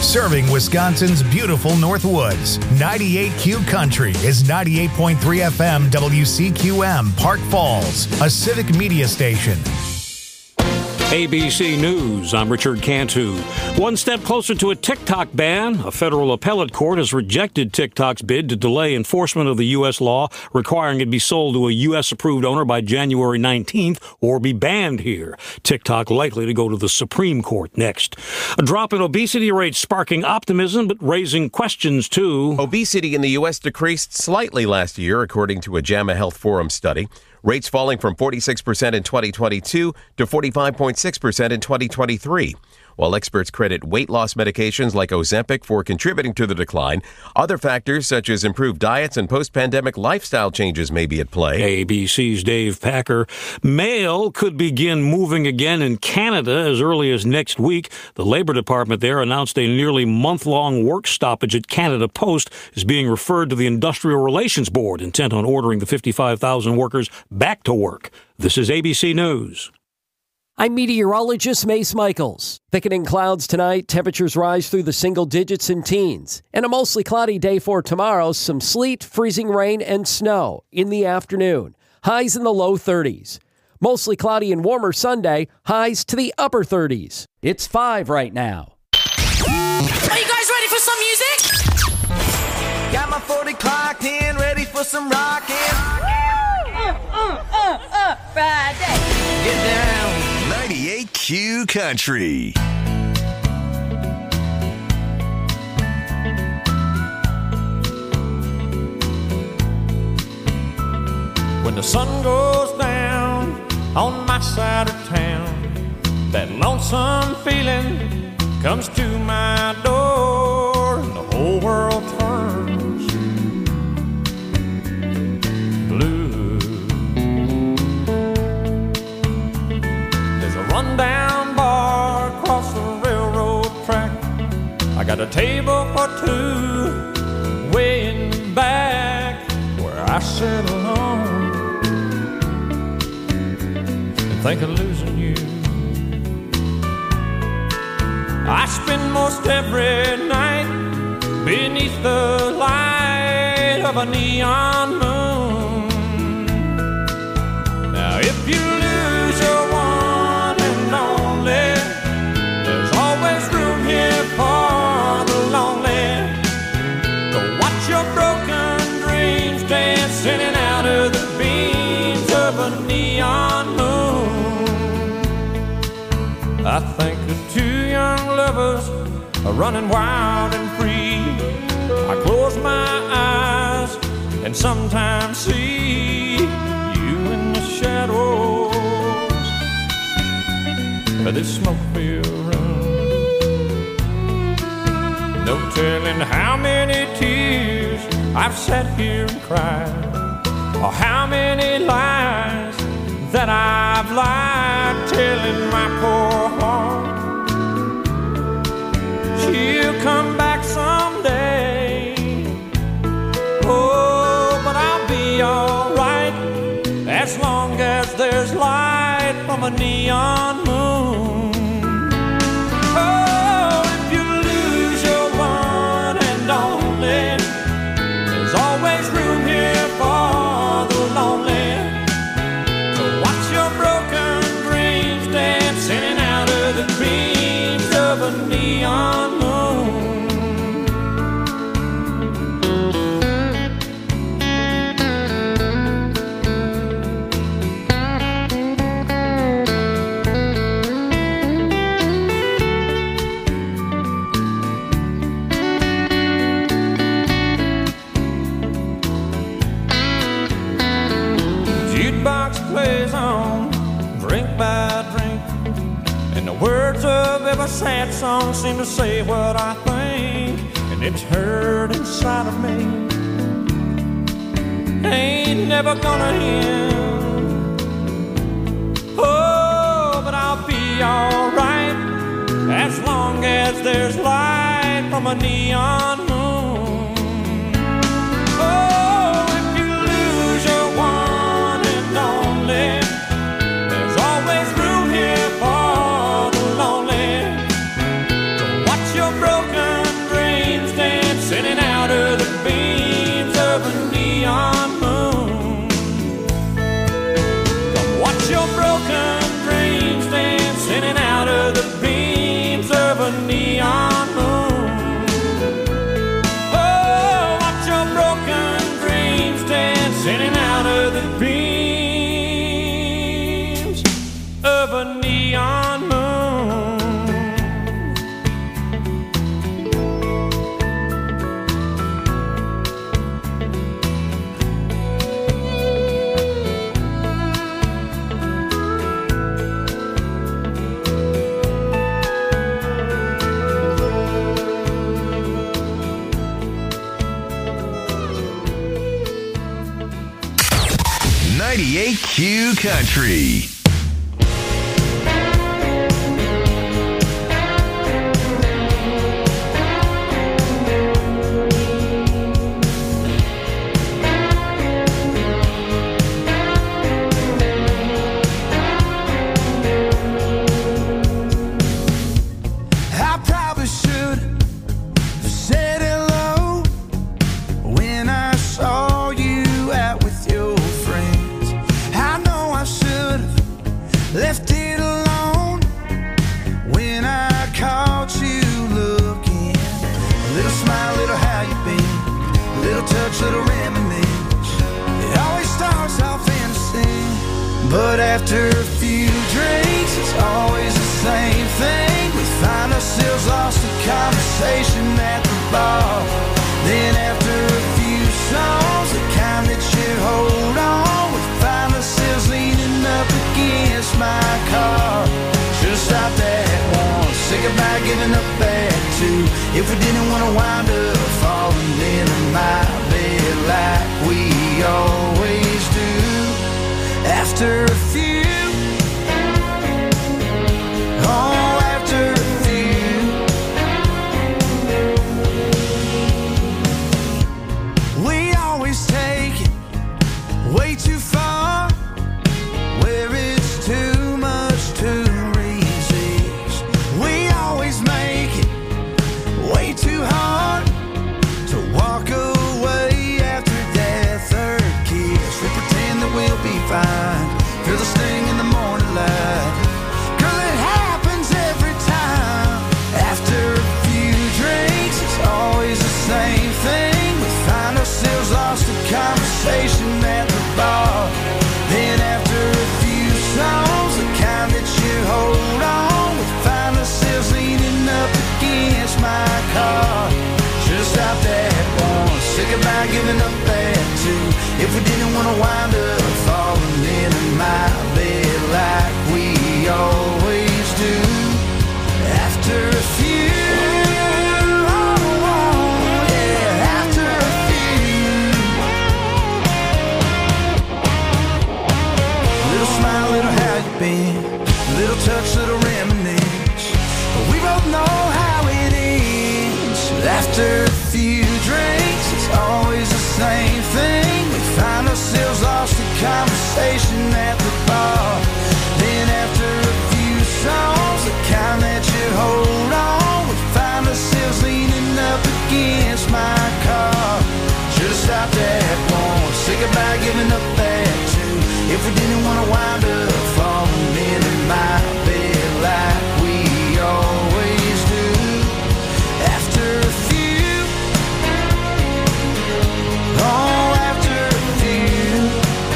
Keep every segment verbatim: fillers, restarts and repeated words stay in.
Serving Wisconsin's beautiful Northwoods. ninety-eight Q Country is ninety-eight point three F M W C Q M, Park Falls, a civic media station. A B C News, I'm Richard Cantu. One step closer to a TikTok ban. A federal appellate court has rejected TikTok's bid to delay enforcement of the U S law requiring it be sold to a U S-approved owner by January nineteenth or be banned here. TikTok likely to go to the Supreme Court next. A drop in obesity rates sparking optimism but raising questions, too. Obesity in the U S decreased slightly last year, according to a JAMA Health Forum study. Rates falling from forty-six percent in twenty twenty-two to forty-five point six percent in twenty twenty-three. While experts credit weight loss medications like Ozempic for contributing to the decline, other factors such as improved diets and post-pandemic lifestyle changes may be at play. A B C's Dave Packer. Mail could begin moving again in Canada as early as next week. The Labor Department there announced a nearly month-long work stoppage at Canada Post is being referred to the Industrial Relations Board, intent on ordering the fifty-five thousand workers back to work. This is A B C News. I'm meteorologist Mace Michaels. Thickening clouds tonight, temperatures rise through the single digits and teens. And a mostly cloudy day for tomorrow, some sleet, freezing rain, and snow in the afternoon. Highs in the low thirties. Mostly cloudy and warmer Sunday, highs to the upper thirties. It's five right now. Are you guys ready for some music? Got my forty clocked in, ready for some rockin'. Uh, uh, uh, uh, Friday. Get down. ninety-eight Q Country. When the sun goes down on my side of town, that lonesome feeling comes to my door, and the whole world turns blue. There's a rundown bar across the railroad track. I got a table for two way in the back where I sit alone and think of losing you. I spend most every night beneath the light of a neon moon. Now if you lose your one and only, there's always room here for the lonely to watch your broken dreams dance in and out of the beams of a neon moon. I think of two young lovers are running wild and free. I close my eyes and sometimes see you in the shadows of this smoke-filled room. No telling how many tears I've sat here and cried, or how many lies that I've lied, telling my poor heart she'll come back someday. Oh, but I'll be alright as long as there's light from a neon moon. Oh, if you lose your one and only, there's always room here for the lonely to watch your broken dreams dance in and out of the beams of a neon moon. Jukebox plays on, drink by drink, and the words of every sad song seem to say what I think, and it's heard inside of me. Ain't never gonna end. Oh, but I'll be alright as long as there's light from a neon moon. Oh, if you lose your one and only, there's always room here for the lonely to watch your broken ninety-eight Q Country. But after a few drinks, it's always the same thing. We find ourselves lost in conversation at the bar. Then after a few songs, the kind that you hold on, we find ourselves leaning up against my car. Should've stopped at one, say goodbye, giving up at two. If we didn't want to wind up falling into my bed like we always do. After a few, oh, after a few, we always take it way too far, where it's too much to resist. We always make it way too hard to walk away after that third kiss. We pretend that we'll be fine, feel the sting in the morning light. Girl, it happens every time. After a few drinks, it's always the same thing. We find ourselves lost in conversation at the bar. Then after a few songs, the kind that you hold on, we find ourselves leaning up against my car. Should've stopped at one, say goodbye, giving up at two. If we didn't want to wind up falling into my bed like we always do. After a few, oh, oh, yeah, after a few. Little smile, little how you been, little touch, little reminisce. But we both know how it ends. After a few drinks, it's always the same thing. We find ourselves lost in conversation at the bar. Then after a few songs, the kind that you hold on, we find ourselves leaning up against my car. Should've stopped at one, say goodbye, giving up at two. If we didn't want to wind up falling into my bed like we always do. After a few, oh, after a few.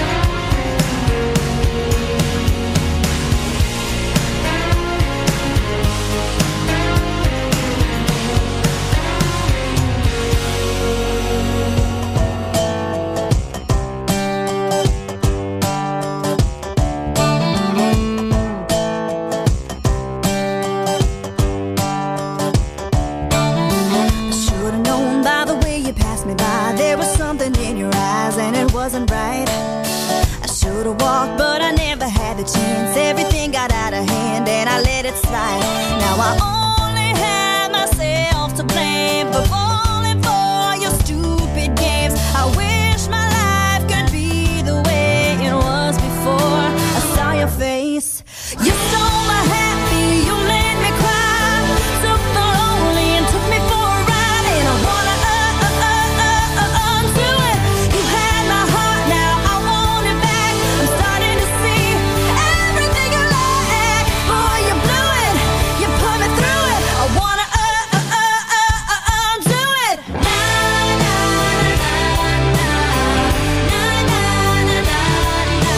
Wasn't right. I should've walked, but I never had the chance. Everything got out of hand and I let it slide. Now I only have myself to blame for falling for your stupid games. I wish my life could be the way it was before I saw your face. You stole my happy, you made me cry, took the lonely and took me for a ride. And I wanna uh, uh, uh, uh, uh, undo it. You had my heart, now I want it back. I'm starting to see everything you lack. Boy, you blew it, you put me through it. I wanna uh, uh, uh, uh, uh, undo it. Na na na na na na na na na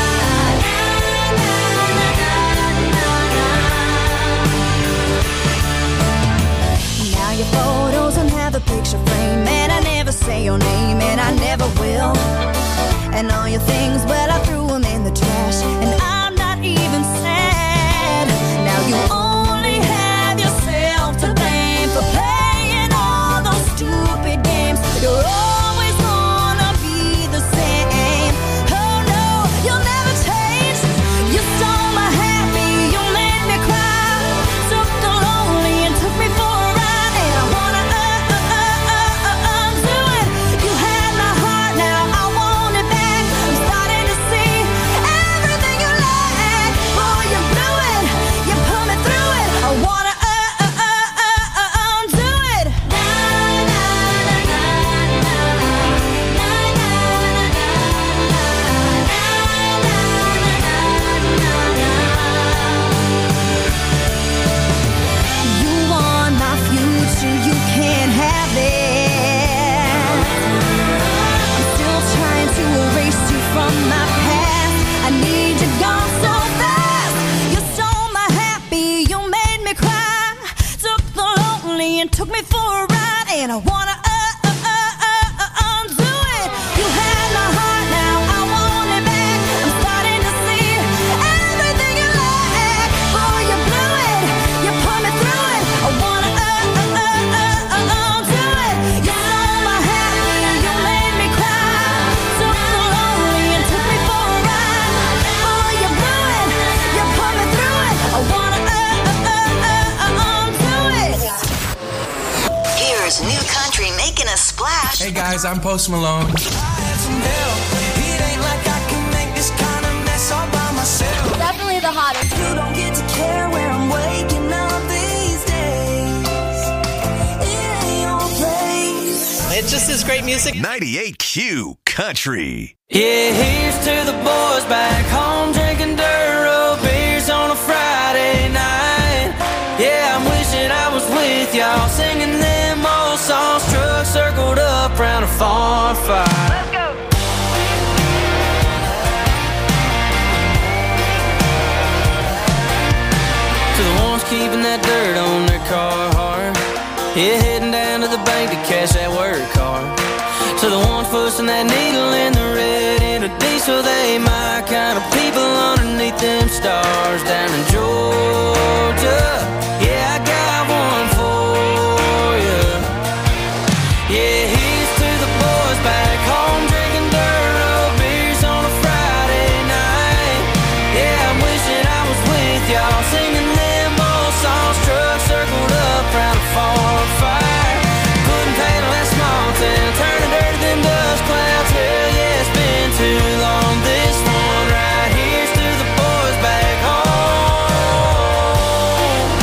na. Now your photos don't have a picture frame, and I never say your name, and I never will. And all your things, well, I threw them in the trash, and I'm not even sad. Now you only have yourself to blame for playing all those stupid games. You're always gonna be the same. Oh no, you'll never for a ride, and I wanna uh, uh, uh, uh, uh, undo it. You had my heart, now I want it back. I'm starting to see everything you lack. Oh, you blew it, you put me through it. I wanna uh, uh, uh, uh, uh, undo it. You stole my happy, you made me cry. Took the lonely and took me for a ride. Oh, you blew it, you put me through it. I wanna uh, uh, uh, uh, uh, undo it. Here's New Country making a splash. Hey guys, I'm Post Malone. I had some help. It ain't like I can make this kind of mess all by myself. Definitely the hottest. You don't get to care where I'm waking up these days. It ain't your place. It just is great music. ninety-eight Q Country. Yeah, here's to the boys back home drinking dirt road beers on a Friday night. Yeah, I'm wishing I was with y'all singing them old songs, truck circled up round a farm fire. Let's go. To the ones keeping that dirt on their car hard. Yeah, heading down to the bank to cash that work card. To the ones pushing that needle in the red in a diesel, they my kind of people underneath them stars down in Georgia. Yeah, I got one for you. Yeah, here's to the boys back home drinking dirt road beers on a Friday night. Yeah, I'm wishing I was with y'all singing them old songs, truck circled up round a farm fire. Putting paint on that small town, turning dirt to them dust clouds. Hell yeah, it's been too long. This one right here's to the boys back home.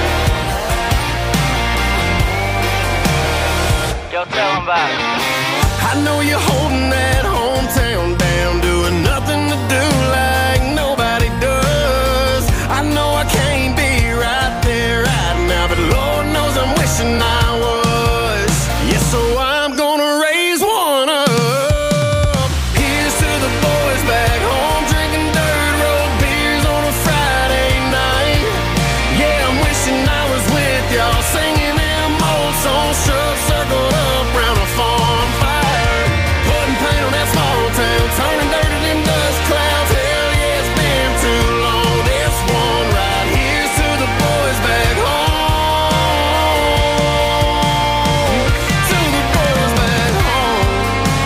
Yo, tell them about it. I know you're holding that hometown down, doing nothing to do like nobody does. I know I can't be right there right now, but Lord knows I'm wishing I was. Yes, so I'm gonna raise one up. Here's to the boys back home drinking dirt road beers on a Friday night. Yeah, I'm wishing I was with y'all singing them old songs, truck circled up round a farm fire. Putting paint on that small town, turning dirt to them dust clouds. Hell yeah, it's been too long. This one right here's to the boys back home. To the boys back home.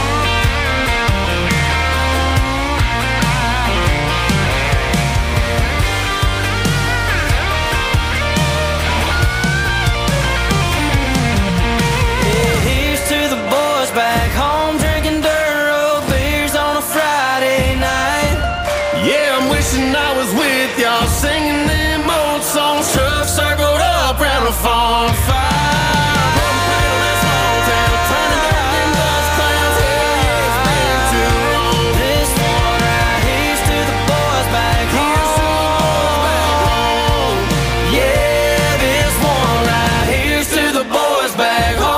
Yeah, here's to the boys back home drinking dirt road beers on a Friday night. Yeah, I'm wishing I was with y'all singing them old songs, truck circled up round a farm fire. Putting paint on that small town, turning dirt to them dust clouds. Hell yeah, it's been too long. This one right here's to the boys back home. Yeah, this one right here's to the boys back home.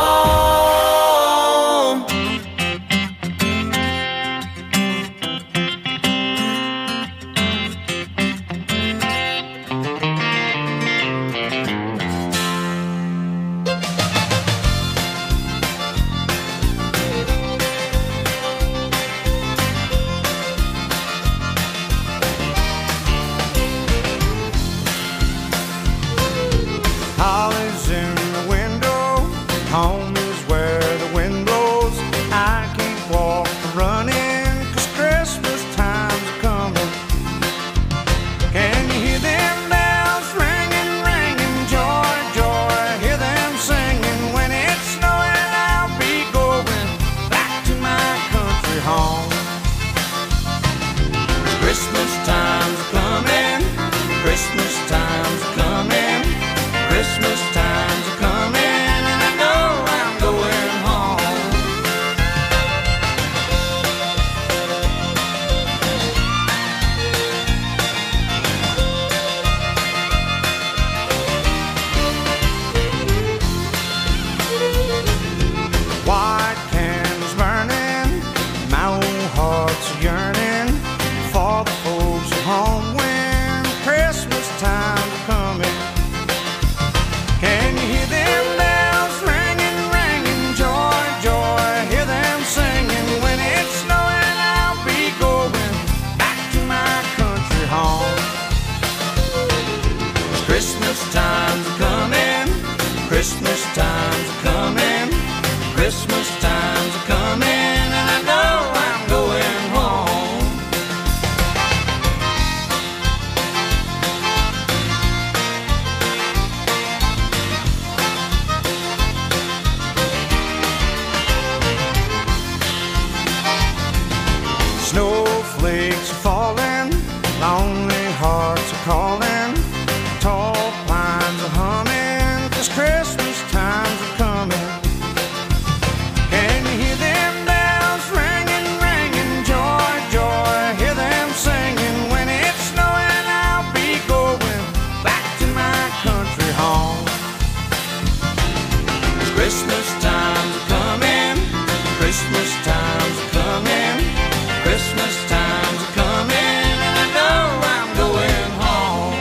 Holly's in the window, home is where the wind blows. I can't walk for running, cause Christmas time's coming. Can you hear them bells ringing, ringing, joy, joy? Hear them singing. When it's snowing, I'll be going back to my country home. Christmas time's coming, Christmas time's coming. Christmas time's coming, and I know I'm Christmas time's a coming, and I know I'm going home. Snowflakes are falling, lonely hearts are calling, tall pines are humming, 'cause Christmas time's a coming. Can you hear them bells ringing, ringing, joy, joy, hear them singing? When it's snowing I'll be going back to my country home. 'Cause Christmas time's a coming, Christmas time's a coming, Christmas time's a coming, and I know I'm going home.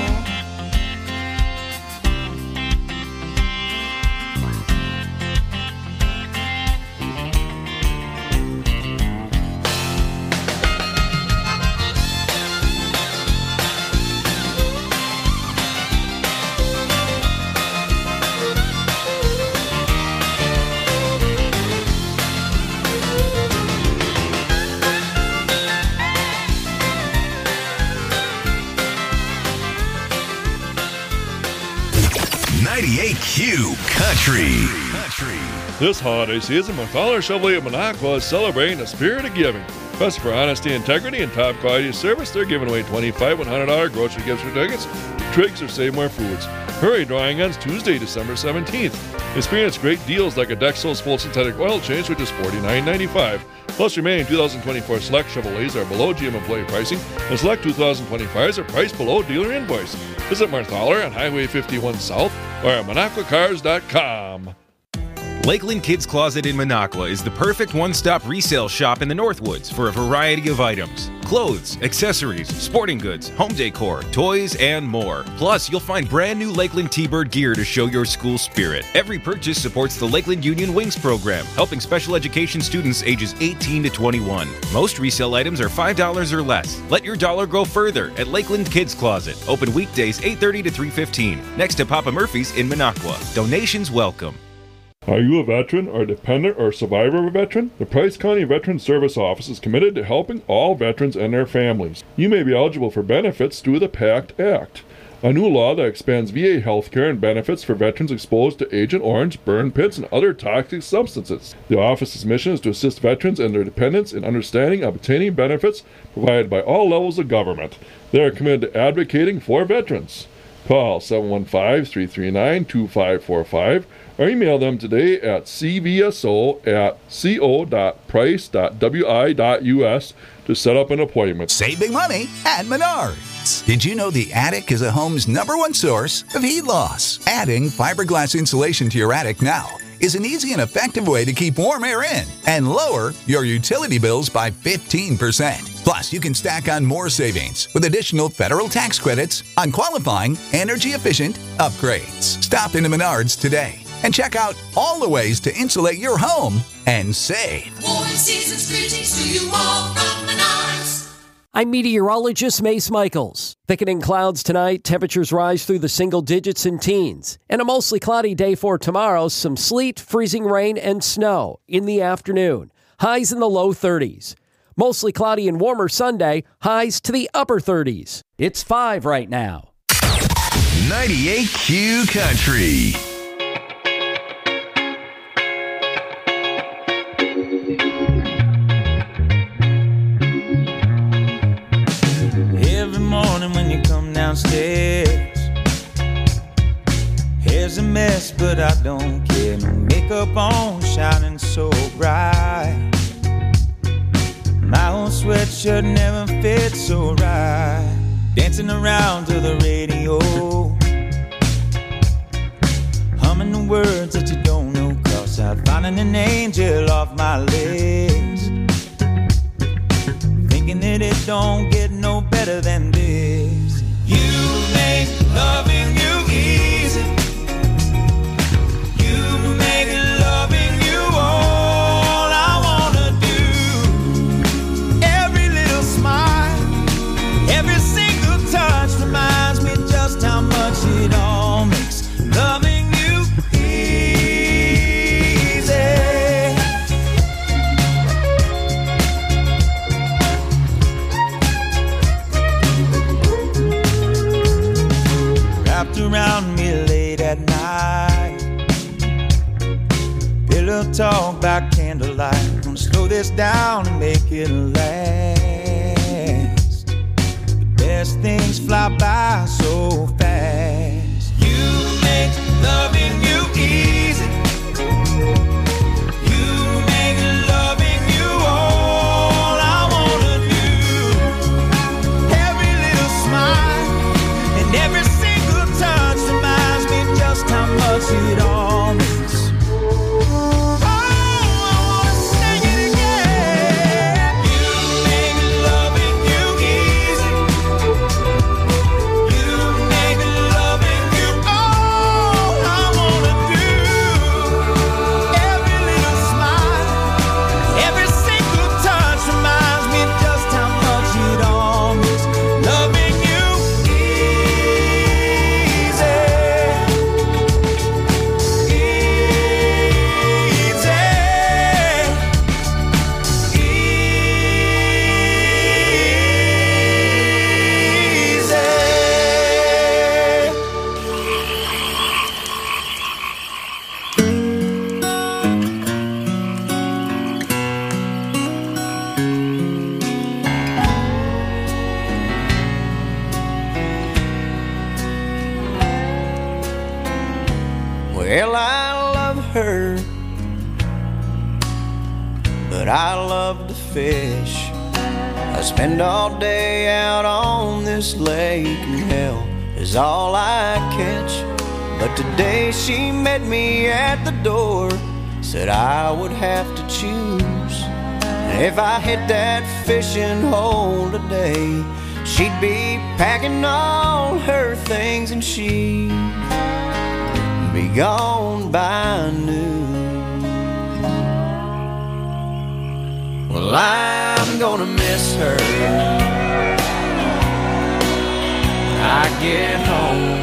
ninety-eight Q Country. Country. This holiday season, McFarland Chevrolet of Minocqua is celebrating the spirit of giving. Best for honesty, integrity, and top quality service, they're giving away twenty-five one hundred dollars grocery gift certificates, Triggs or Save More Foods. Hurry, drawing ends Tuesday, December seventeenth. Experience great deals like a Dexos full synthetic oil change, which is forty-nine ninety-five. Plus, remaining two thousand twenty-four select Chevrolets are below G M employee pricing, and select two thousand twenty-fives are priced below dealer invoice. Visit Marthaler on Highway fifty-one South or at Minocqua Cars dot com. Lakeland Kids Closet in Minocqua is the perfect one-stop resale shop in the Northwoods for a variety of items. Clothes, accessories, sporting goods, home decor, toys, and more. Plus, you'll find brand new Lakeland T-Bird gear to show your school spirit. Every purchase supports the Lakeland Union Wings program, helping special education students ages eighteen to twenty-one. Most resale items are five dollars or less. Let your dollar go further at Lakeland Kids Closet. Open weekdays eight thirty to three fifteen. Next to Papa Murphy's in Minocqua. Donations welcome. Are you a veteran or dependent or survivor of a veteran? The Price County Veteran Service Office is committed to helping all veterans and their families. You may be eligible for benefits through the PACT Act, a new law that expands V A health care and benefits for veterans exposed to Agent Orange, burn pits, and other toxic substances. The office's mission is to assist veterans and their dependents in understanding and obtaining benefits provided by all levels of government. They are committed to advocating for veterans. Call seven one five, three three nine, two five four five or email them today at c v s o at co dot price dot w i dot u s to set up an appointment. Save big money at Menards. Did you know the attic is a home's number one source of heat loss? Adding fiberglass insulation to your attic now is an easy and effective way to keep warm air in and lower your utility bills by fifteen percent. Plus, you can stack on more savings with additional federal tax credits on qualifying energy-efficient upgrades. Stop into Menards today and check out all the ways to insulate your home and save. Warm season's greetings to you all from Menards. I'm meteorologist Mace Michaels. Thickening clouds tonight, temperatures rise through the single digits and teens. And a mostly cloudy day for tomorrow, some sleet, freezing rain, and snow in the afternoon. Highs in the low thirties. Mostly cloudy and warmer Sunday, highs to the upper thirties. It's five right now. ninety-eight Q Country. Every morning when you come downstairs, hair's a mess, but I don't care. No makeup on, shining so bright. My old sweatshirt never fits so right. Dancing around to the radio, humming the words that you don't know. Cross out, finding an angel off my list. Thinking that it don't get no better than this. You make loving you easy. You make loving you all I wanna do. Every little smile, every single touch reminds me just how much it all makes loving you easy. little talk about candlelight. Gonna slow this down and make it last. The best things fly by so fast. You make loving you easy. You make loving you all I wanna do. Every little smile and every single touch reminds me just how much it all means. Well, I love her, but I love to fish. I spend all day out on this lake, and hell is all I catch. But today she met me at the door, said I would have to choose. And if I hit that fishing hole today, she'd be packing all her things and she'd be gone by noon. Well, I'm gonna miss her when I get home.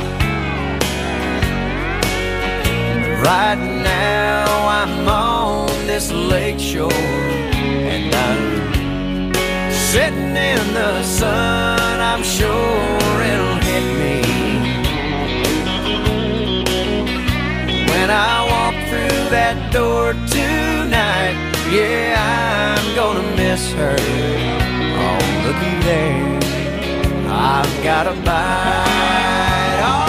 Right now I'm on this lake shore, and I'm sitting in the sun. I'm sure it'll hit me when I walk through that door tonight. Yeah, I'm gonna miss her. Oh, looky there, I've got a bite. All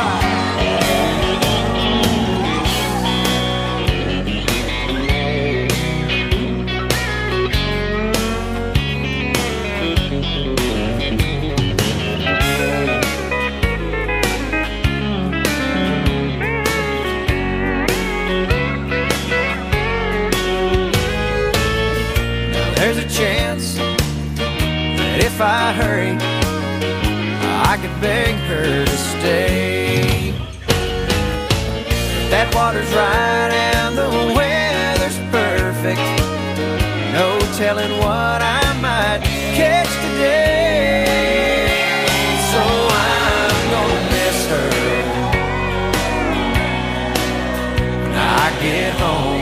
there's a chance that if I hurry, I could beg her to stay. If that water's right and the weather's perfect, no telling what I might catch today. So I'm gonna miss her when I get home.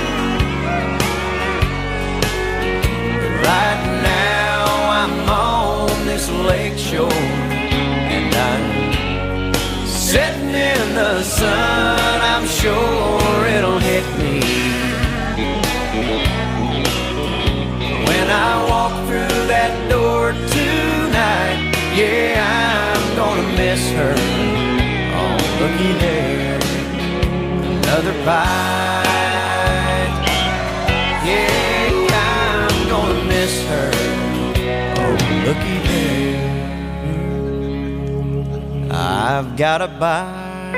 Right now I'm on this lake shore, and I'm sitting in the sun. I'm sure it'll hit me when I walk through that door tonight. Yeah, I'm gonna miss her. Oh, looky there, another bite. Yeah, I'm gonna miss her. Oh, looky there, I've got a bite.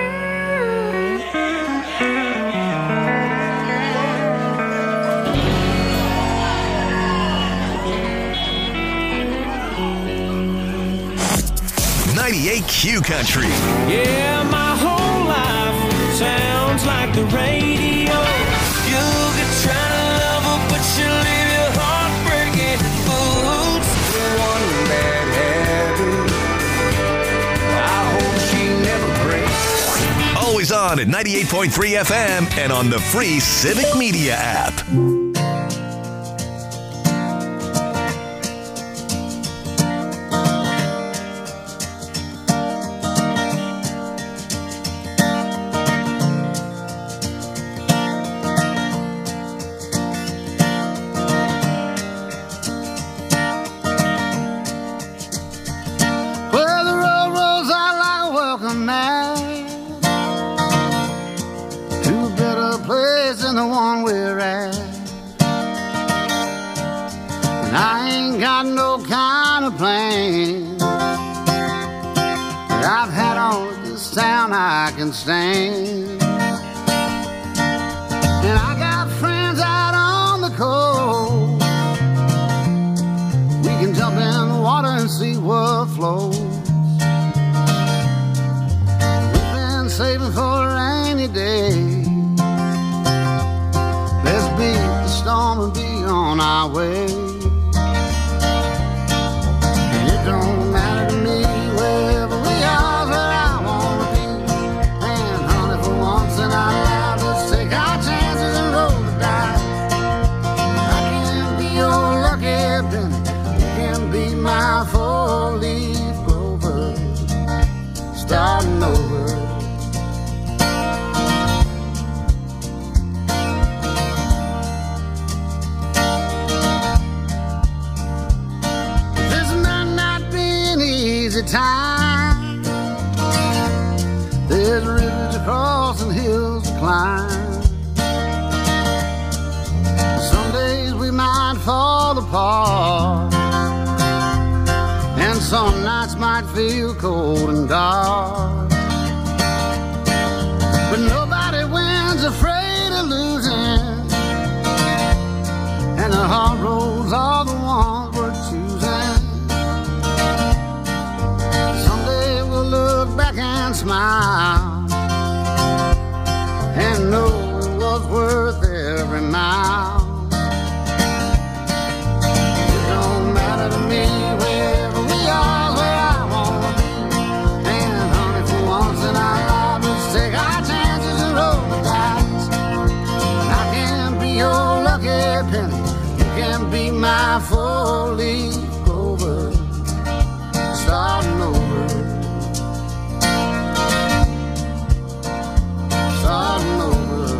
ninety-eight Q Country. Yeah, my whole life sounds like the radio. You'll get trying to love her, but she'll leave your heart breaking. Fools, one bad habit, I hope she never breaks. Always on at ninety-eight point three F M and on the free Civic Media app. than the one we're at. And I ain't got no kind of plan. I've had all of this town I can stand. And I got friends out on the coast. We can jump in the water and see what flows. We've been saving for a rainy day. Let's beat the storm and be on our way. And it don't matter to me wherever we are, where I wanna be. And honey, for once in our lives, let's take our chances and roll the dice. I can be your lucky penny, you can be my four-leaf clover, starting over. This might not be an easy time. There's rivers to cross and hills to climb. Some days we might fall apart, and some nights might feel cold and dark. But nobody wins afraid of losing, and the hard roads are the ones we're choosing. Someday we'll look back and smile and know it was worth every mile. It don't matter to me wherever we are, where I wanna be. And honey, for once in our lives, let's take our chances and roll the dice. And I can be your lucky penny, you can be my four-leaf clover, starting over, starting over.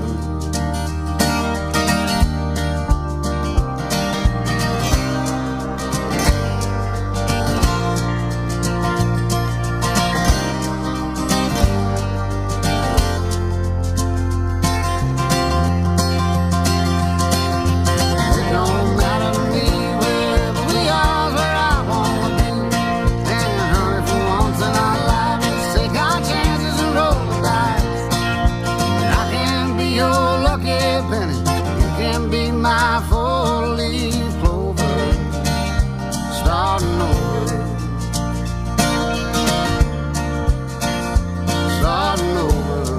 It don't matter to me wherever we are, where I wanna be. And honey, for once in our lives, let's take our chances and roll the dice. And I can be your lucky penny, you can be my four-leaf clover, starting over, starting over.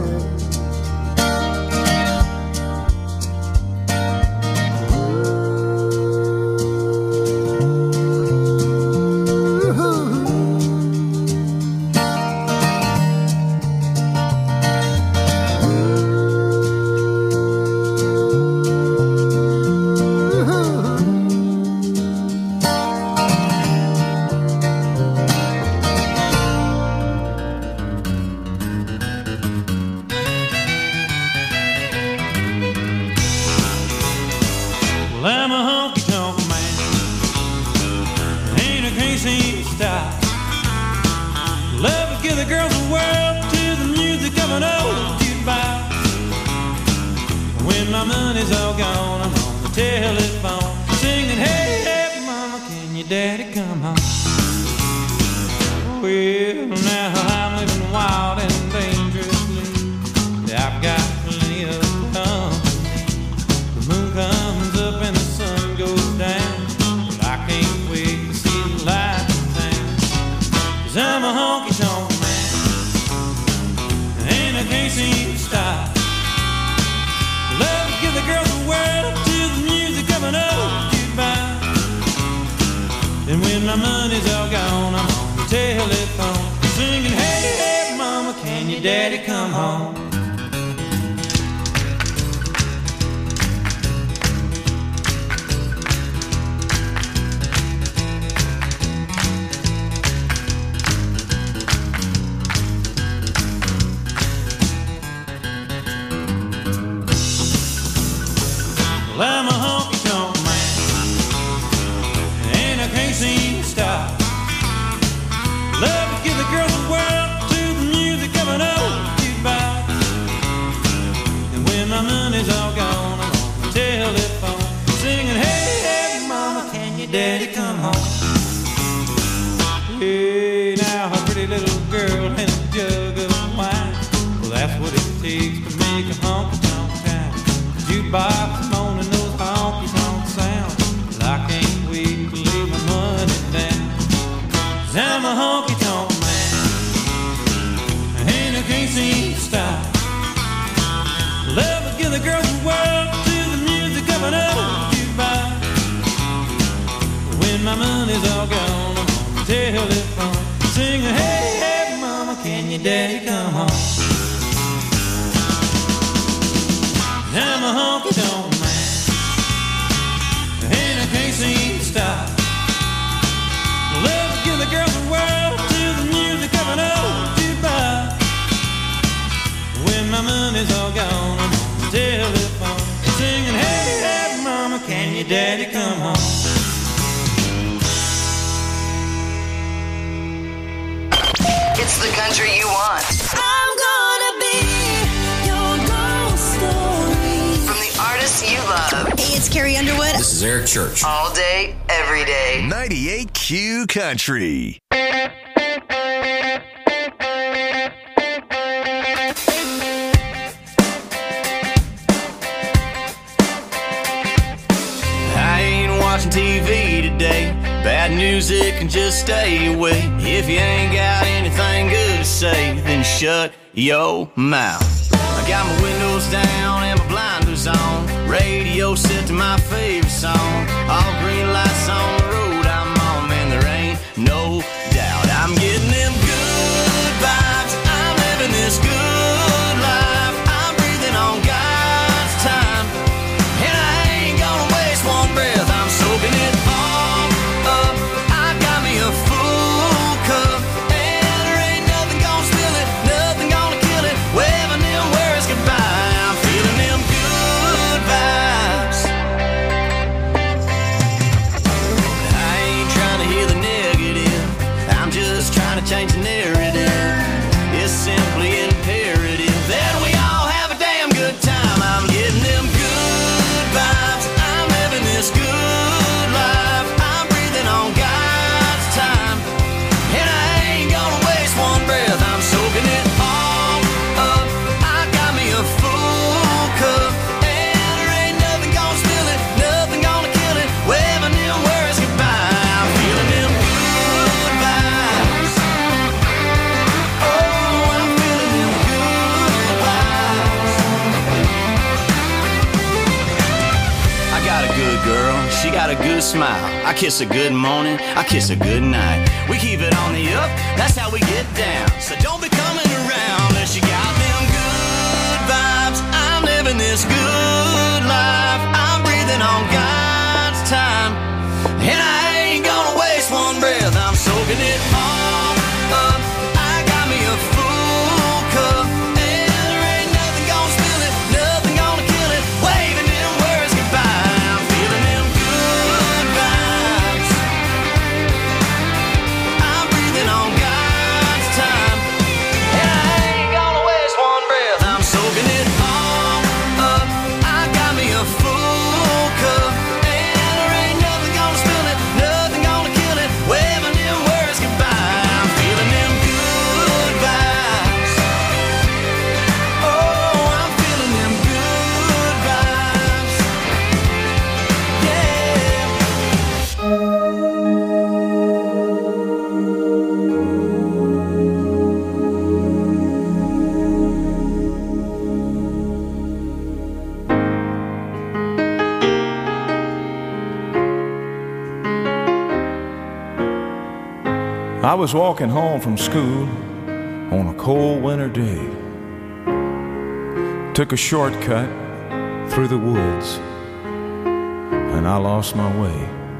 Well, I'm a honky-tonk man, ain't a crazy style. Love to give the girls the world to the music of an old jukebox. When my money's all gone, I'm on the telephone singing, hey, hey, mama, can your daddy come home? Well, now I'm living wild and dangerously. I've got plenty of company. The moon comes up and the sun goes down, but I can't wait to see the light in town. 'Cause I'm a honky-tonk man, and I can't seem to stop. Love to give the girls the world to the music of an old jukebox. And when my money's all gone, I'm on the telephone singing, hey, hey, mama, can your daddy come home? Well, I'm a honky-tonk man, and I can't seem to stop. Love to give the girls the world to the music of an old jukebox. And when my money's all gone, jukebox moaning those honky-tonk sounds. Well, I can't wait to lay my money down, 'cause I'm a honky-tonk man, and I can't seem to stop. Love to give the girls the world to the music of another jukebox. When my money's all gone, I'm on the telephone singing, hey, hey, mama, can your daddy come home? I'm a honky-tonk man, and I can't seem to stop. Love to give the girls the world to the music of an old jukebox. When my money's all gone, I'm on the telephone singing, hey, hey, mama, can your daddy come home? It's the country you want. I'm gonna be your ghost story. From the artists you love. Hey, it's Carrie Underwood. This is Eric Church. All day, every day. ninety-eight Q Country. I ain't watching T V today. Bad music can just stay away. If you ain't got anything good to say, then shut your mouth. I got my windows down and my blinders on. Radio set to my favorite song. All green lights on the road I'm on, man, there ain't no doubt. I'm getting them good vibes. I'm living this good life. I'm breathing on God's time, and I ain't gonna waste one breath. I'm soaking it all up. I got me a full cup, and there ain't nothing gonna spill it, nothing gonna kill it. Waving them words goodbye. I'm feeling them good vibes. I ain't trying to hear the negative, I'm just trying to change the narrative. It's simply imperative that we all have a damn good time. I'm getting them good vibes. I'm living this good life. I'm breathing on God's time, and I ain't gonna waste one breath. I'm soaking it all up. I got me a full cup, and there ain't nothing gonna spill it, nothing gonna kill it. Waving them words goodbye. I'm feeling them good vibes. Oh, I'm feeling them good vibes. I got a good girl, she got a good smile. I kiss her good morning, I kiss her good night. We keep it on the up, that's how we get down. So don't be coming around unless you got them good vibes. I'm living this good life. I'm breathing on God's time, and I ain't gonna waste one breath. I'm soaking it all up. I got me a full cup, and there ain't nothing gonna spill it, nothing gonna kill it. Waving them words goodbye. I'm feeling them good vibes. I'm breathing on God's time, and I ain't gonna waste one breath. I'm soaking it all up. I got me a full cup, and there ain't nothing gonna spill it, nothing gonna kill it. Waving them words goodbye. I'm feeling them good vibes. Oh, I'm feeling them good vibes. I was walking home from school on a cold winter day. Took a shortcut through the woods, and I lost my way.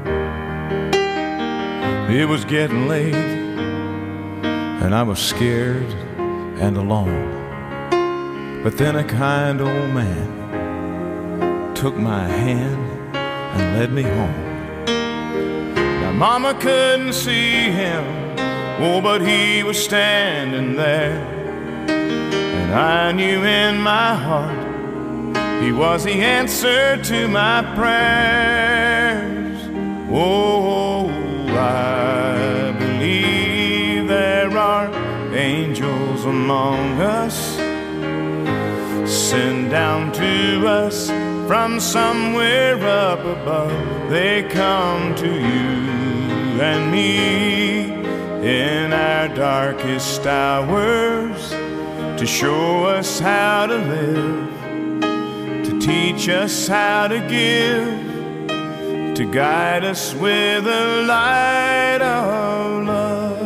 It was getting late, and I was scared and alone. But then a kind old man took my hand and led me home. Now Mama couldn't see him, oh, but he was standing there. And I knew in my heart he was the answer to my prayers. Oh, I believe there are angels among us, sent down to us from somewhere up above. They come to you and me in our darkest hours to show us how to live, to teach us how to give, to guide us with the light of love.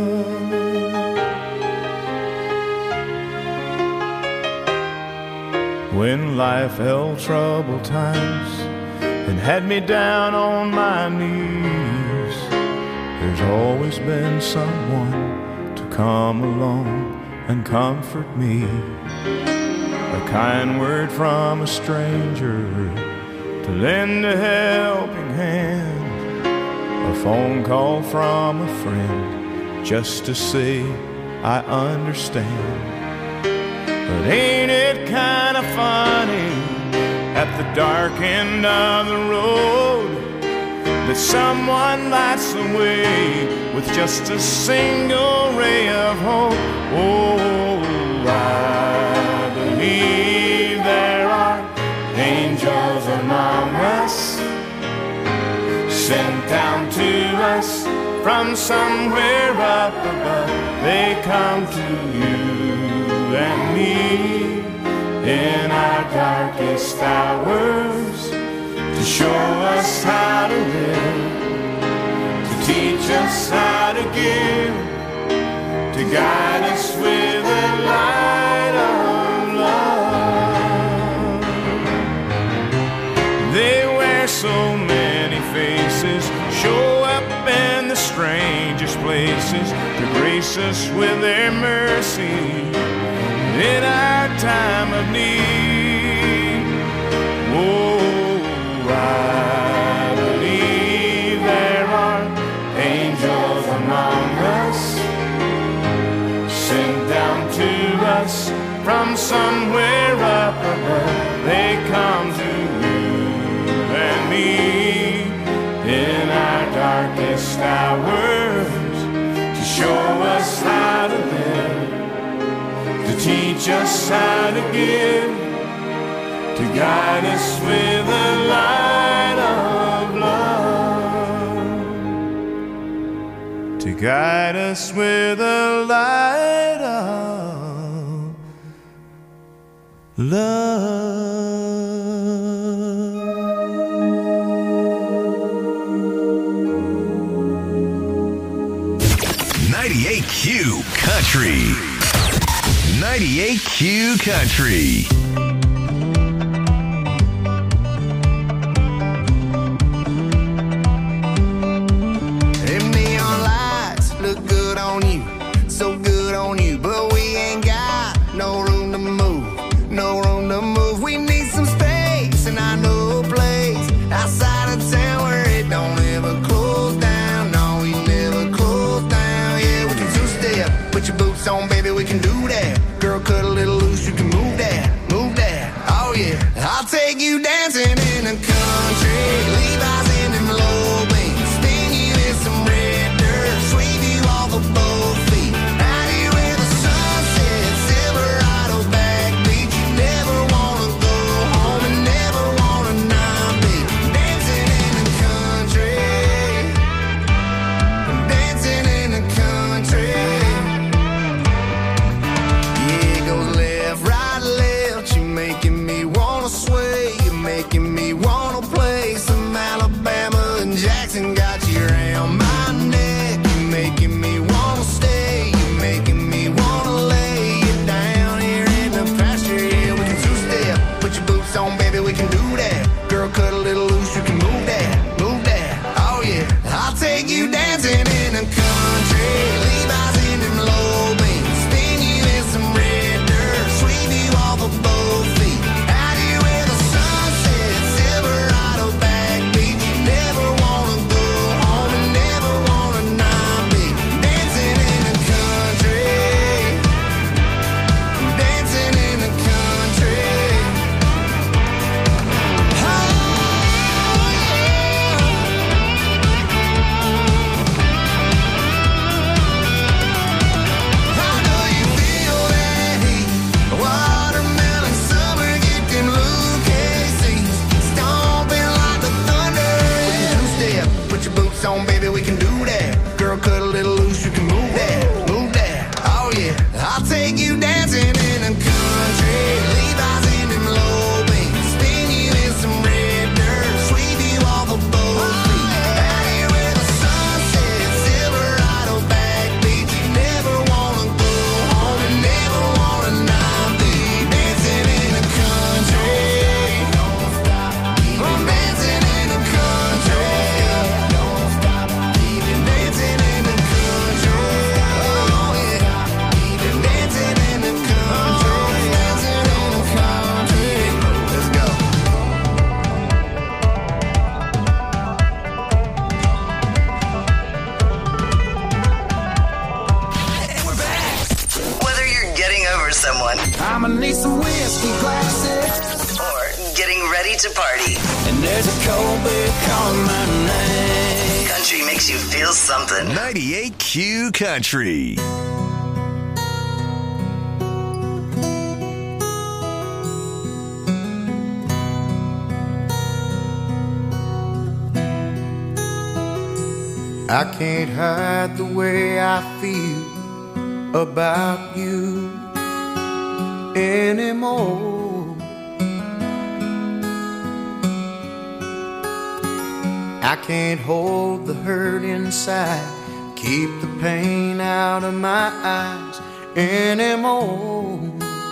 When life held troubled times and had me down on my knees, there's always been someone to come along and comfort me. A kind word from a stranger to lend a helping hand, a phone call from a friend just to say I understand. But ain't it kind of funny at the dark end of the road that someone lights the way with just a single ray of hope? Oh, I believe there are angels among us, sent down to us from somewhere up above. They come to you and me in our darkest hours to show us how to live, to teach us how to give, to guide us with the light of love. They wear so many faces, show up in the strangest places to grace us with their mercy in our time of need. Oh, I believe there are angels among us, sent down to us from somewhere up above. They come to you and me in our darkest hours to show us how to live, to teach us how to give, to guide us with the light of love, to guide us with the light of love. ninety-eight Q Country. ninety-eight Q Country. Them neon lights look good on you, so good on you, but we ain't got no room to move, no room to move. We need some space, and I know a place outside of town where it don't ever close down. No, we never close down. Yeah, we can two-step, put your boots on, baby, we can do that. Girl, cut a little loose, you can move that, move and there's a cold beer calling my name. Country makes you feel something. ninety-eight Q Country. I can't hide the way I feel about you anymore. I can't hold the hurt inside, keep the pain out of my eyes anymore.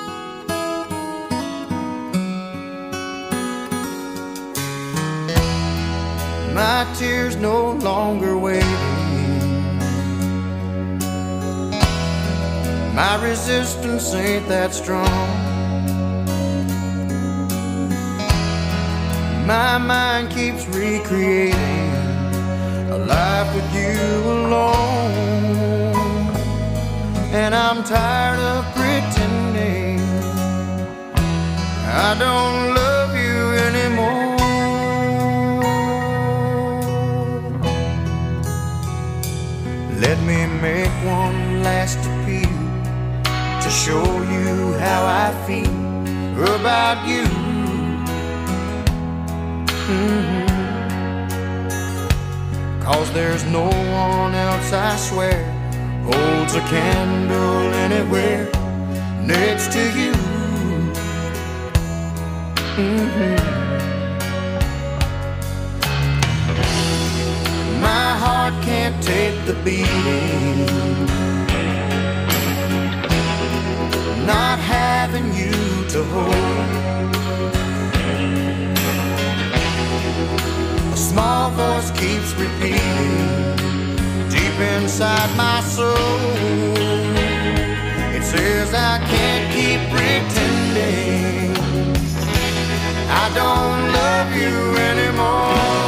My tears no longer waiting. My resistance ain't that strong. My mind keeps recreating a life with you alone. And I'm tired of pretending I don't love you anymore. Let me make one last appeal to show you how I feel about you. Mm-hmm. 'Cause there's no one else, I swear, holds a candle anywhere next to you. Mm-hmm. My heart can't take the beating, not having you to hold. A small voice keeps repeating deep inside my soul. It says I can't keep pretending I don't love you anymore.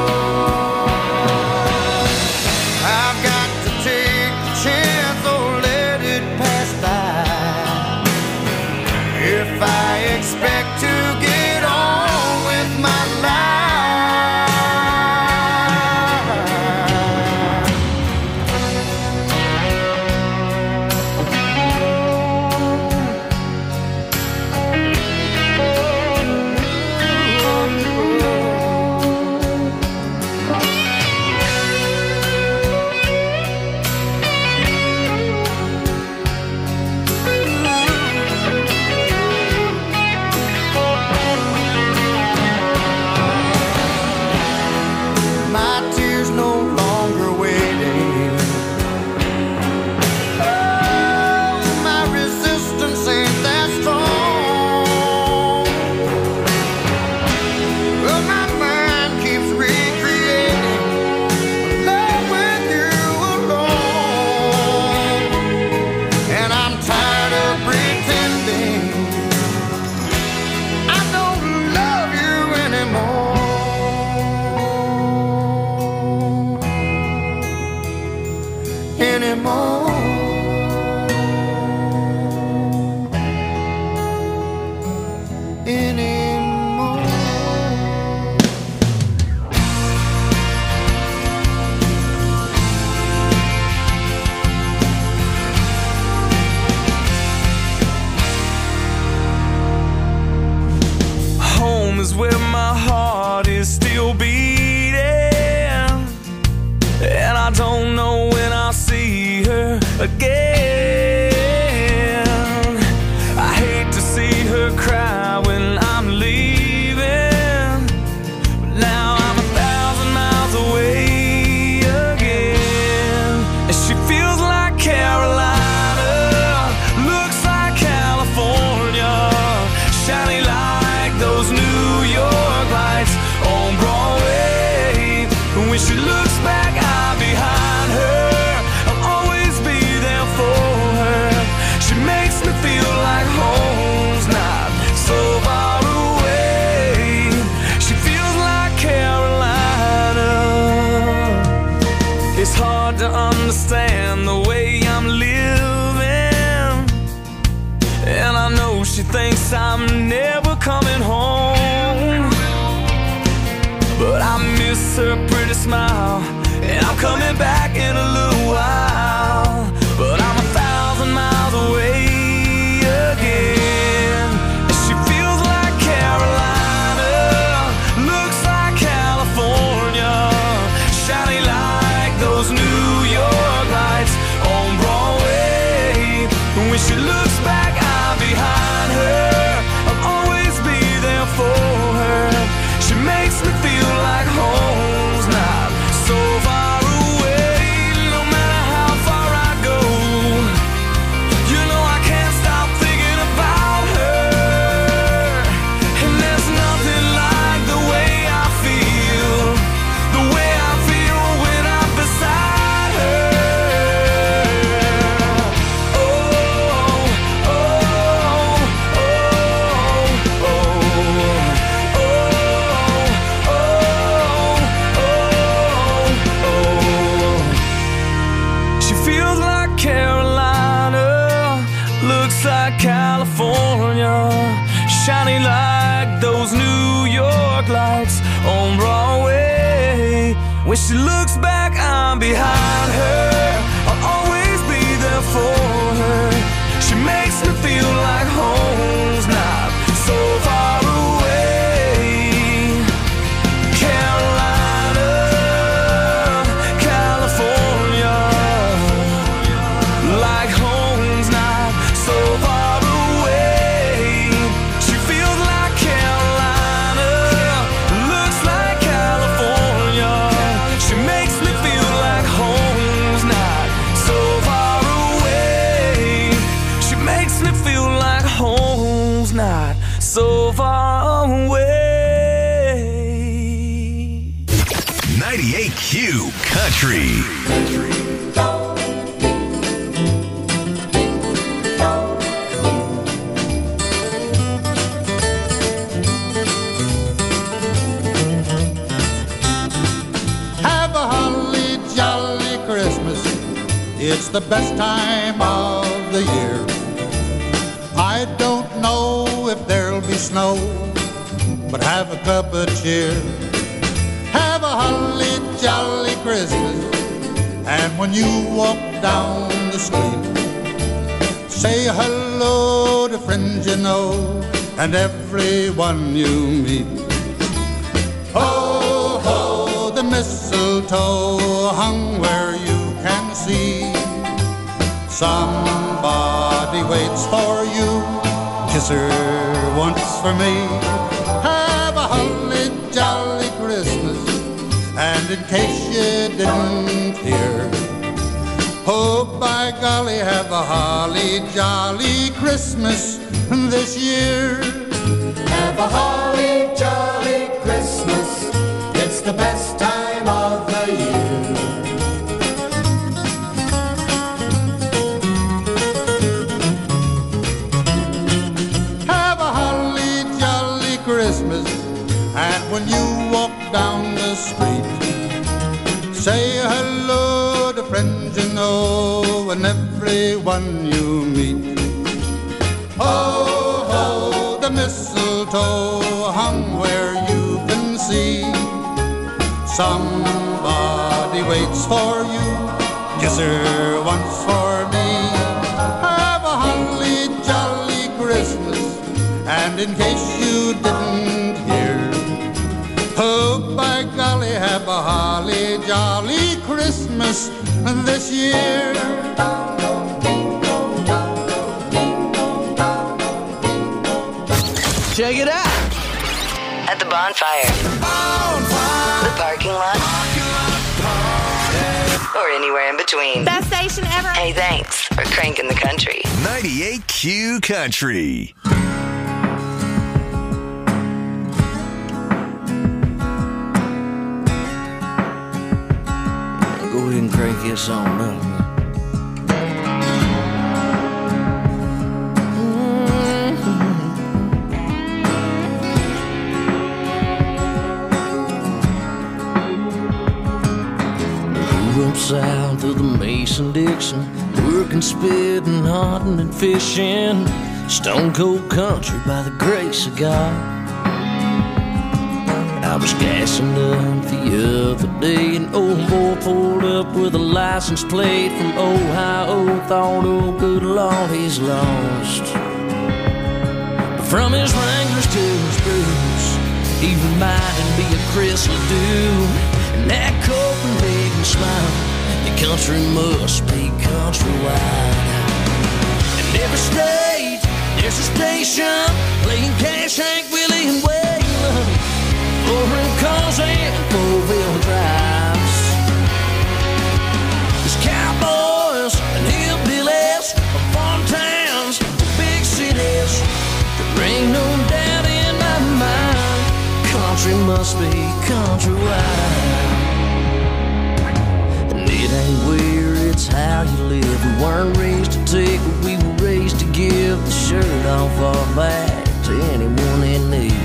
If I expect to get on with my life. but I miss her pretty smile. And I'm coming back in a little while, but I'm a thousand miles away again. And she feels like Carolina, looks like California, shining like those New York lights on Broadway. And when she looks back, I'm behind her. I'll always be there for her. She makes me feel like home's not so far away. No matter how far I go, you know I can't stop thinking about her. And there's nothing like the way I feel, the way I feel when I'm beside her. Oh, oh, oh, oh, oh, oh. She feels like Carolina, looks like California, shining like those New York lights on Broadway. When she looks back, I'm behind her. I'll always be there for her. She makes me feel like home's not so far away. Carolina, California, like home's not so far away. She feels like Carolina, looks like California. She makes me feel like home's not so far away. She makes me feel like home's not so far away. ninety-eight Q Country. Have a holly jolly Christmas. It's the best time of the year. I don't know if there'll be snow, but have a cup of cheer. Have a holly jolly Christmas. And when you walk down the street, say hello to friends you know and everyone you meet. Ho, ho, the mistletoe hung where you can see. Somebody waits for you, kiss her once for me. Have a holly jolly Christmas. And in case you didn't hear, oh by golly, have a holly jolly Christmas this year. Have a holly jolly Christmas. It's the best time of the year. Have a holly jolly Christmas. And when you walk down the street, say hello to friends you know and everyone you meet. Ho, ho, the mistletoe hung where you can see. Somebody waits for you, kiss her once for me. Have a holly jolly Christmas. And in case you didn't hear, oh by golly, have a holly jolly Christmas this year. Check it out. At the bonfire, bonfire. The parking lot, or anywhere in between. Best station ever. Hey, thanks for cranking the country. ninety-eight Q Country. Go ahead and crank this on up. Up south of the Mason-Dixon, working, spitting, hunting, and fishing. Stone cold country by the grace of God. I was gassing up the other day, an old boy pulled up with a license plate from Ohio. Thought, oh good Lord, he's lost. But from his Wranglers to his boots, he reminded me of Chris Ledoux. And that Copenhagen smile, the country must be countrywide. In every state, there's a station playing Cash, Hank Willie, and Waylon. Foreign cars and four-wheel drives. There's cowboys and hillbillies from farm towns to big cities. There ain't no doubt in my mind, country must be countrywide. And it ain't where, it's how you live. We weren't raised to take, but we were raised to give the shirt off our back to anyone in need.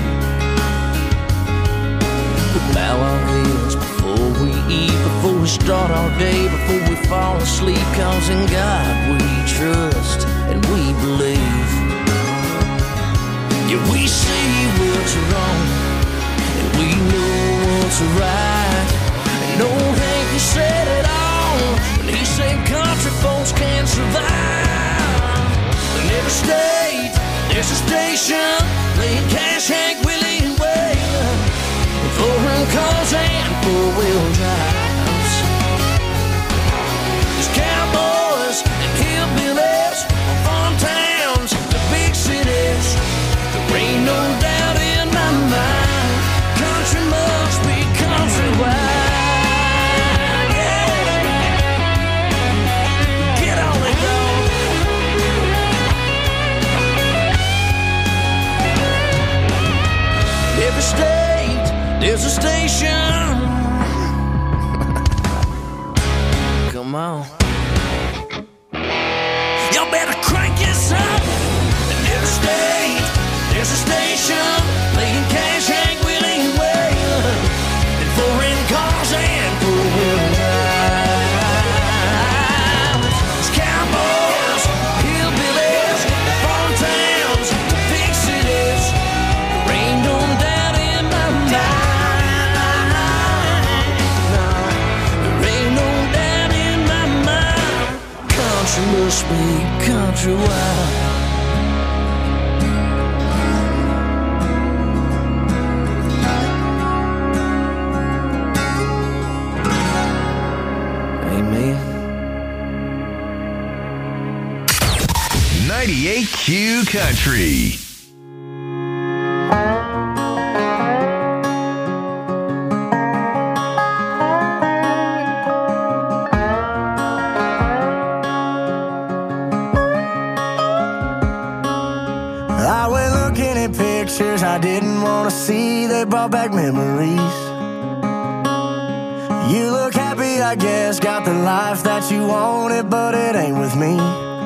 Bow our heads before we eat, before we start our day, before we fall asleep. Cause in God we trust and we believe. Yeah, we see what's wrong and we know what's right. And old Hank, he said it all when he said country folks can't survive. In every state, there's a station playing Cash, Hank Willie, and Waylon. Foreign cars and four-wheel drives. There's cowboys and hillbillies from farm towns to big cities. There ain't no doubt in my mind, country must be countrywide. Yeah. Get on it, dog. Every state, there's a station. Come on. Y'all better crank this up. In every state, there's a station playing Cash, Hank Willie, and Waylon. And foreign cars and four-wheel drives. There's cowboys, hillbillies, farm towns, to big cities. There ain't no doubt in my mind. Country must be countrywide. Amen. ninety-eight Q Country. I didn't want to see, they brought back memories. You look happy, I guess, got the life that you wanted, but it ain't with me.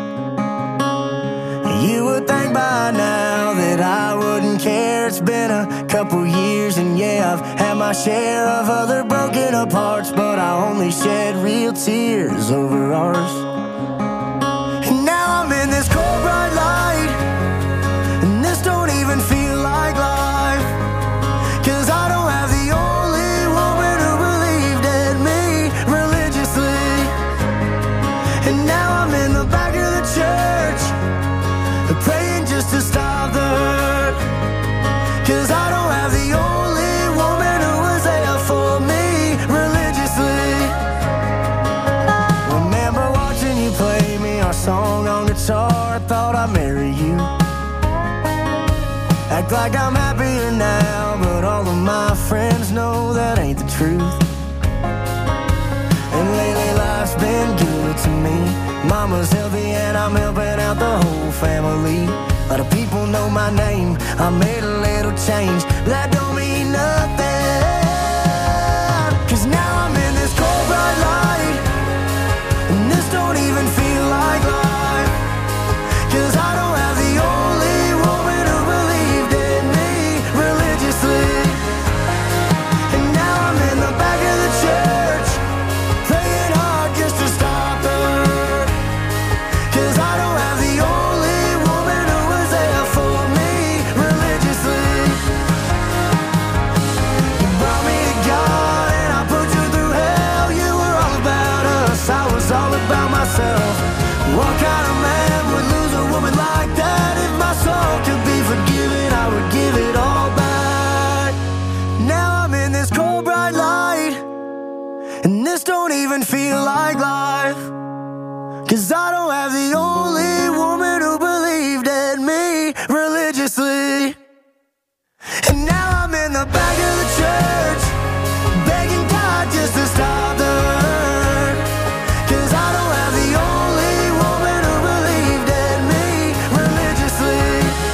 You would think by now that I wouldn't care. It's been a couple years and yeah, I've had my share of other broken aparts, but I only shed real tears over ours. And now I'm in this cold bright light, and this don't even feel like life, 'cause I don't have the only woman who believed in me religiously. And now I'm in the back of the church, praying just to stop the hurt, 'cause I don't have the only woman who was there for me religiously. Remember watching you play me our song on guitar, I thought I'd marry you. Act like I'm happier now, but all of my friends know that ain't the truth. And lately life's been good to me. Mama's healthy and I'm helping out the whole family. A lot of people know my name, I made a little change, but that don't mean nothing, 'cause now I'm in this cold bright light, and this don't even feel like life, 'cause I don't have the only woman who believed in me religiously. And now I'm in the back of the church, praying hard just to stop the hurt, 'cause I don't have the only woman who was there for me religiously. And this don't even feel like life, 'cause I don't have the only woman who believed in me religiously. And now I'm in the back of the church, begging God just to stop the hurt, 'cause I don't have the only woman who believed in me religiously.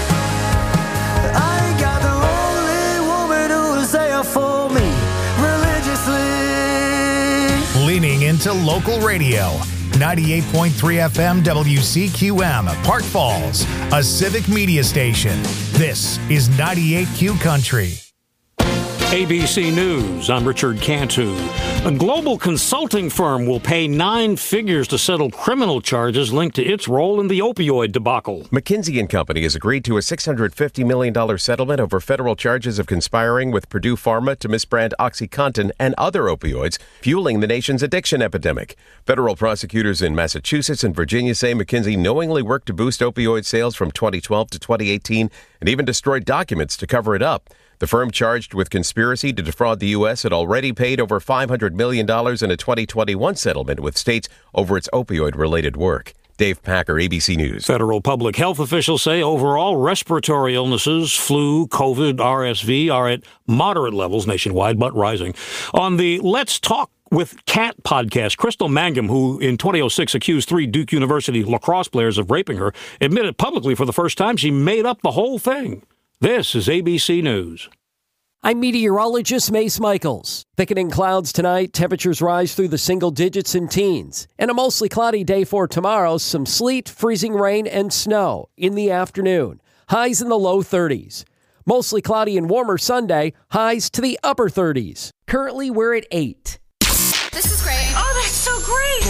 I ain't got the only woman who was there for me religiously. Leaning into local radio. ninety-eight point three F M W C Q M, Park Falls, a civic media station. This is ninety-eight Q Country. A B C News, I'm Richard Cantu. A global consulting firm will pay nine figures to settle criminal charges linked to its role in the opioid debacle. McKinsey and Company has agreed to a six hundred fifty million dollars settlement over federal charges of conspiring with Purdue Pharma to misbrand OxyContin and other opioids, fueling the nation's addiction epidemic. Federal prosecutors in Massachusetts and Virginia say McKinsey knowingly worked to boost opioid sales from twenty twelve to twenty eighteen and even destroyed documents to cover it up. The firm charged with conspiracy to defraud the U S had already paid over five hundred million dollars in a twenty twenty-one settlement with states over its opioid-related work. Dave Packer, A B C News. Federal public health officials say overall respiratory illnesses, flu, COVID, R S V, are at moderate levels nationwide, but rising. On the Let's Talk with Kat podcast, Crystal Mangum, who in twenty oh six accused three Duke University lacrosse players of raping her, admitted publicly for the first time she made up the whole thing. This is A B C News. I'm meteorologist Mace Michaels. Thickening clouds tonight, temperatures rise through the single digits and teens. And a mostly cloudy day for tomorrow, some sleet, freezing rain, and snow in the afternoon. Highs in the low thirties. Mostly cloudy and warmer Sunday, highs to the upper thirties. Currently, we're at eight. This is